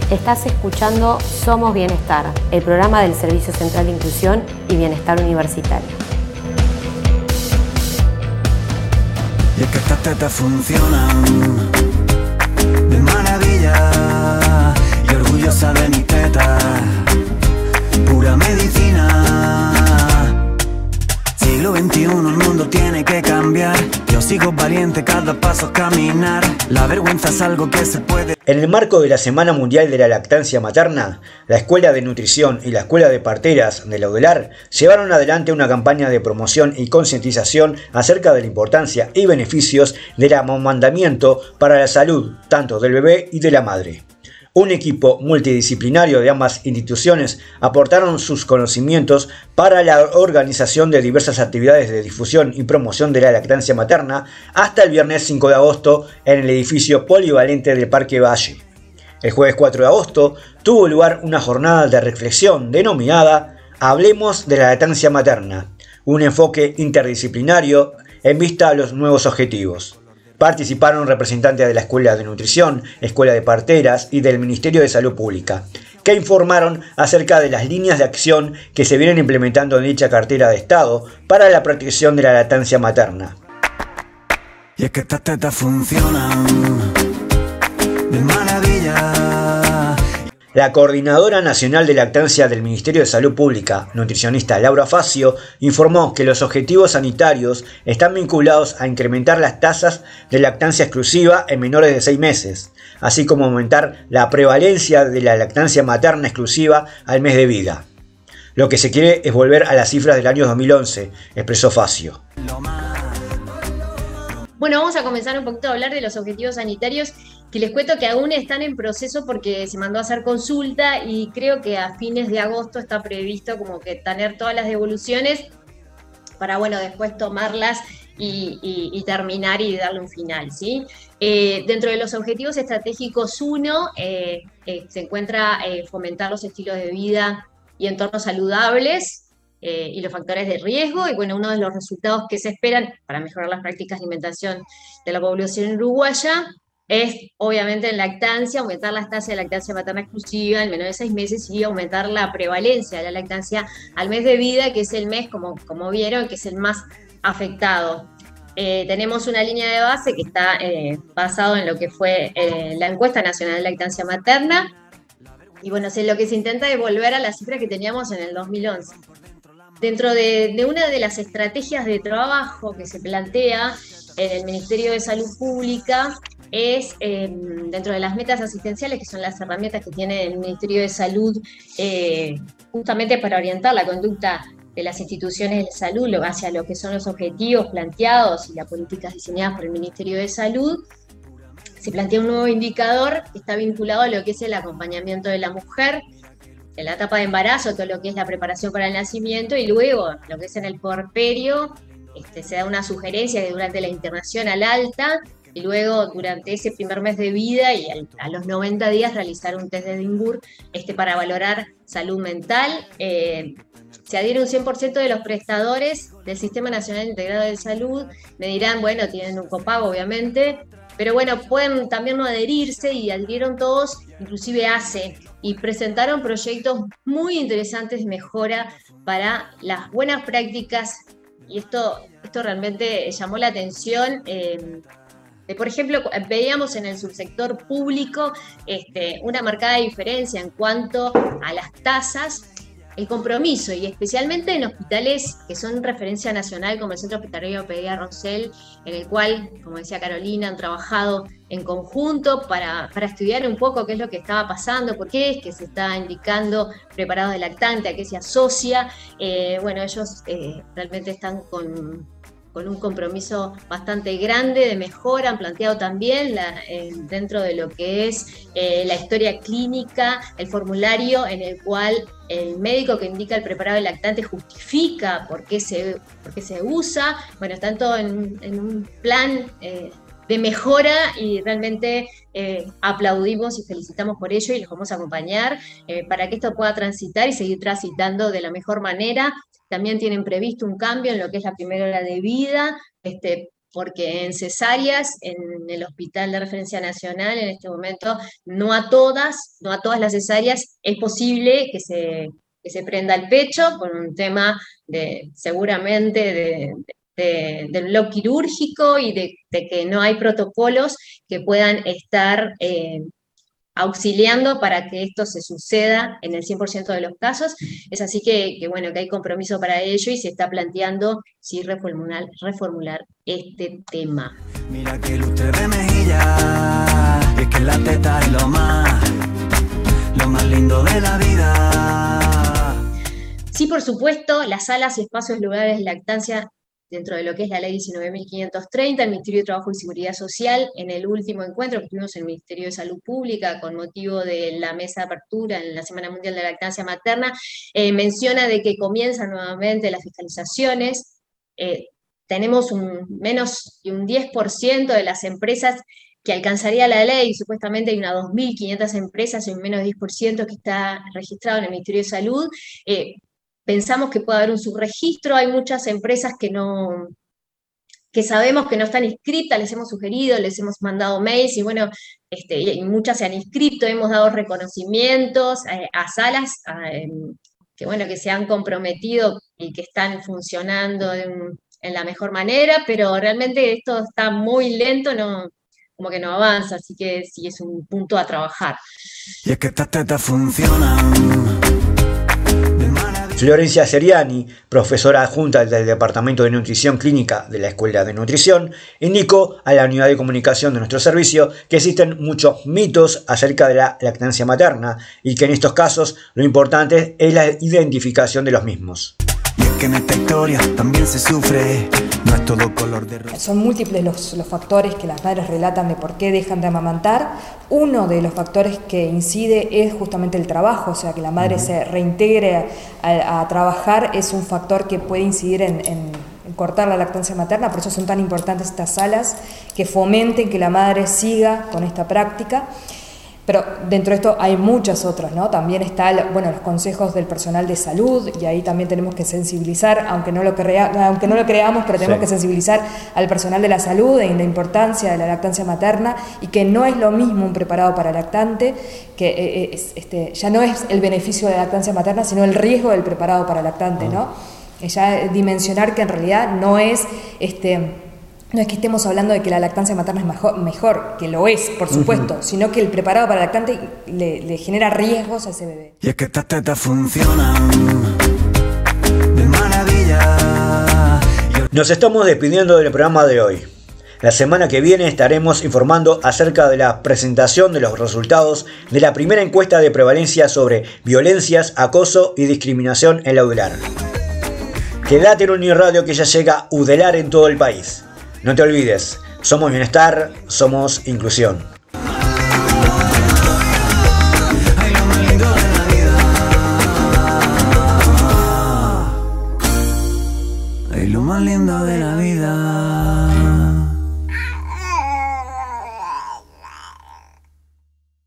Estás escuchando Somos Bienestar, el programa del Servicio Central de Inclusión y Bienestar Universitario. Y es que estas tetas funcionan de maravilla y orgullosa de mi teta, pura medicina. Siglo XXI, el mundo tiene que cambiar. Yo sigo valiente, cada paso es caminar. La vergüenza es algo que se puede. En el marco de la Semana Mundial de la Lactancia Materna, la Escuela de Nutrición y la Escuela de Parteras de la UDELAR llevaron adelante una campaña de promoción y concientización acerca de la importancia y beneficios del amamantamiento para la salud tanto del bebé y de la madre. Un equipo multidisciplinario de ambas instituciones aportaron sus conocimientos para la organización de diversas actividades de difusión y promoción de la lactancia materna hasta el viernes 5 de agosto en el edificio polivalente del Parque Valle. El jueves 4 de agosto tuvo lugar una jornada de reflexión denominada Hablemos de la lactancia materna, un enfoque interdisciplinario en vista a los nuevos objetivos. Participaron representantes de la Escuela de Nutrición, Escuela de Parteras y del Ministerio de Salud Pública, que informaron acerca de las líneas de acción que se vienen implementando en dicha cartera de Estado para la protección de la lactancia materna. Y es que estas tetas funcionan de maravilla. La Coordinadora Nacional de Lactancia del Ministerio de Salud Pública, nutricionista Laura Facio, informó que los objetivos sanitarios están vinculados a incrementar las tasas de lactancia exclusiva en menores de 6 meses, así como aumentar la prevalencia de la lactancia materna exclusiva al mes de vida. Lo que se quiere es volver a las cifras del año 2011, expresó Facio. Bueno, vamos a comenzar un poquito a hablar de los objetivos sanitarios, que les cuento que aún están en proceso porque se mandó a hacer consulta y creo que a fines de agosto está previsto como que tener todas las devoluciones para, bueno, después tomarlas y terminar y darle un final, ¿sí? Dentro de los objetivos estratégicos, uno se encuentra fomentar los estilos de vida y entornos saludables, y los factores de riesgo, y bueno, uno de los resultados que se esperan para mejorar las prácticas de alimentación de la población uruguaya es, obviamente, en lactancia, aumentar las tasas de lactancia materna exclusiva en menores de 6 meses y aumentar la prevalencia de la lactancia al mes de vida, que es el mes, como vieron, que es el más afectado. Tenemos una línea de base que está basado en lo que fue la encuesta nacional de lactancia materna, y bueno, lo que se intenta es volver a las cifras que teníamos en el 2011. Dentro de una de las estrategias de trabajo que se plantea en el Ministerio de Salud Pública es, dentro de las metas asistenciales, que son las herramientas que tiene el Ministerio de Salud justamente para orientar la conducta de las instituciones de salud hacia lo que son los objetivos planteados y las políticas diseñadas por el Ministerio de Salud, se plantea un nuevo indicador que está vinculado a lo que es el acompañamiento de la mujer en la etapa de embarazo, todo lo que es la preparación para el nacimiento, y luego lo que es en el puerperio, se da una sugerencia que durante la internación al alta, y luego durante ese primer mes de vida y a los 90 días realizar un test de Edimburgo para valorar salud mental. Se adhiere un 100% de los prestadores del Sistema Nacional Integrado de Salud. Me dirán, bueno, tienen un copago, obviamente, pero bueno, pueden también no adherirse, y adhirieron todos, inclusive ACE, y presentaron proyectos muy interesantes de mejora para las buenas prácticas, y esto realmente llamó la atención. Por ejemplo, veíamos en el subsector público una marcada diferencia en cuanto a las tasas, el compromiso, y especialmente en hospitales que son referencia nacional, como el Centro Hospitalario Pedia Rosell, en el cual, como decía Carolina, han trabajado en conjunto para estudiar un poco qué es lo que estaba pasando, por qué es que se está indicando preparados de lactante, a qué se asocia. Bueno, ellos realmente están con un compromiso bastante grande de mejora. Han planteado también dentro de lo que es la historia clínica, el formulario en el cual el médico que indica el preparado de lactante justifica por qué se usa. Bueno, están todos en un plan de mejora, y realmente aplaudimos y felicitamos por ello, y los vamos a acompañar para que esto pueda transitar y seguir transitando de la mejor manera. También tienen previsto un cambio en lo que es la primera hora de vida, porque en cesáreas, en el Hospital de Referencia Nacional, en este momento, no a todas las cesáreas es posible que se prenda el pecho por un tema seguramente del blog quirúrgico y de que no hay protocolos que puedan estar auxiliando para que esto se suceda en el 100% de los casos. Es así bueno, que hay compromiso para ello y se está planteando sí reformular este tema. Mira que lustre de mejilla, y es que la teta es lo más lindo de la vida. Sí, por supuesto, las salas y espacios lugares de lactancia dentro de lo que es la ley 19.530, el Ministerio de Trabajo y Seguridad Social, en el último encuentro que tuvimos en el Ministerio de Salud Pública con motivo de la mesa de apertura en la Semana Mundial de la Lactancia Materna, menciona de que comienzan nuevamente las fiscalizaciones. Tenemos menos de un 10% de las empresas que alcanzaría la ley, supuestamente hay unas 2.500 empresas y un menos de 10% que está registrado en el Ministerio de Salud. Pensamos que puede haber un subregistro, hay muchas empresas que sabemos que no están inscritas, les hemos sugerido, les hemos mandado mails, y bueno, y muchas se han inscrito, hemos dado reconocimientos a salas que se han comprometido y que están funcionando en la mejor manera, pero realmente esto está muy lento, como que no avanza, así que sí es un punto a trabajar. Y es que estas tetas funcionan. Florencia Seriani, profesora adjunta del Departamento de Nutrición Clínica de la Escuela de Nutrición, indicó a la unidad de comunicación de nuestro servicio que existen muchos mitos acerca de la lactancia materna y que en estos casos lo importante es la identificación de los mismos. Y es que en esta historia también se sufre, no es todo color de rosa. Son múltiples los factores que las madres relatan de por qué dejan de amamantar. Uno de los factores que incide es justamente el trabajo, o sea, que la madre se reintegre a trabajar es un factor que puede incidir en cortar la lactancia materna, por eso son tan importantes estas salas que fomenten que la madre siga con esta práctica. Pero dentro de esto hay muchas otras, ¿no? También está, los consejos del personal de salud, y ahí también tenemos que sensibilizar, aunque no lo creamos, pero tenemos que sensibilizar al personal de la salud en la importancia de la lactancia materna, y que no es lo mismo un preparado para lactante, que ya no es el beneficio de la lactancia materna, sino el riesgo del preparado para lactante, ¿no? Ya dimensionar que en realidad no es que estemos hablando de que la lactancia materna es mejor, que lo es, por supuesto, sino que el preparado para lactante le genera riesgos a ese bebé. Y es que estas tetas funcionan de maravilla. Nos estamos despidiendo del programa de hoy. La semana que viene estaremos informando acerca de la presentación de los resultados de la primera encuesta de prevalencia sobre violencias, acoso y discriminación en la UDELAR. Quédate en Uniradio que ya llega UDELAR en todo el país. No te olvides, somos bienestar, somos inclusión. Ay, lo más lindo de la vida.